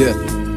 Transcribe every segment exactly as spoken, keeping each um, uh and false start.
یه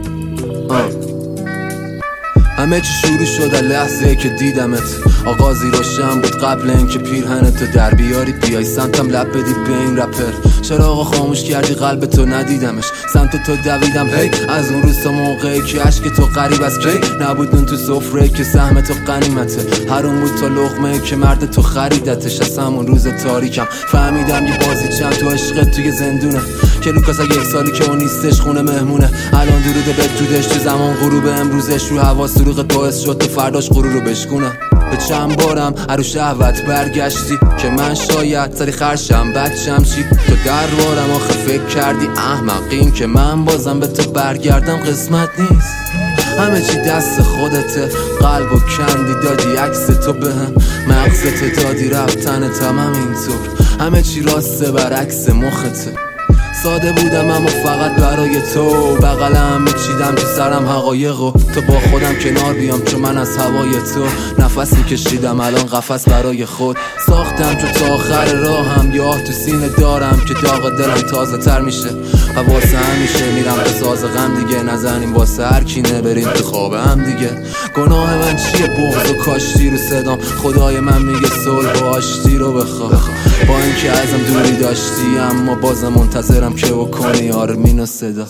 همه چی شروع شد لحظه که دیدمت. آغازی روشن بود قبل اینکه پیرهنتو در بیاری بیای سمتم لب بدی به این رپر. چراغو خاموش کردی قلب تو ندیدمش، سمت تو دویدم هی از اون روز تا موقعی که عشق تو قریب از کی نبود اون تو سفره که سهم تو غنیمته. حروم بود تا لقمه که مرد تو خریدتش. از همون روز تاریکم فهمیدم یه بازی چند تو عشق توی زندونه که لوکاس اگه یک سالی که اون نیستش خونه مهمونه. الان دروده به دودش تو زمان غروب امروزش رو هوا سروق باعث شد تو فرداش غرور رو بشکونه. به چند بارم عرو شهوت برگشتی که من شاید سری خرشم بچم چی تو دربارم آخه فکر کردی احمقین که من بازم به تو برگردم قسمت نیست. همه چی دست خودته، قلب و کندی دادی عکس تو بهم، مغزت دادی رفتنتم همینطور، همه چی راسته برعکس مخته. ساده بودم اما فقط برای تو، بغلم میچیدم تو سرم حقایقو تو با خودم کنار بیام چون من از هوای تو نفسی کشیدم الان قفس برای خود ساختم چون تا آخر راهم یه آه تو سینه دارم که داغ دلم تازه تر میشه و واسه همیشه میرم به ساز غم دیگه نزنیم واسه هر کینه بریم تو خواب هم دیگه. گناه من چیه بغض و کاشتی رو صدام، خدای من میگه صلح و آشتی رو بخواه با اینکه ازم دوری داشتی اما بازم منتظرم که بکنی آرمین و صدا.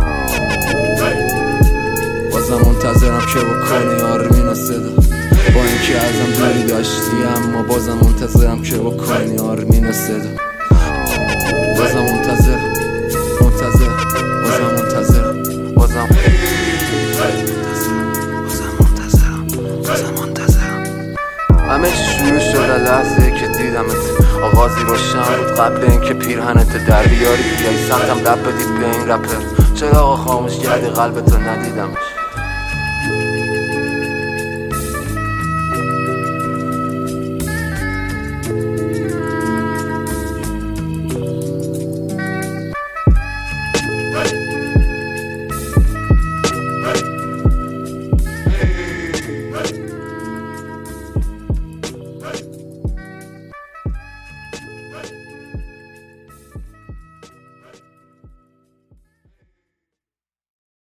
بازم منتظرم که بکنی آرمین و صدا با اینکه ازم دوری داشتی اما بازم منتظرم که بکنی آرمین و صدا. بازم منتظر منتظر بازم منتظرم بازم بازم منتظرم بازم منتظرم. همه چی شروع شد لحظه که دیدمت. آغازی روشن بود قبل اینکه پیرهنت در بیاری بیای سمتم لب بدی به این رپر. چراغو خاموش کردی قلب تو ندیدمش.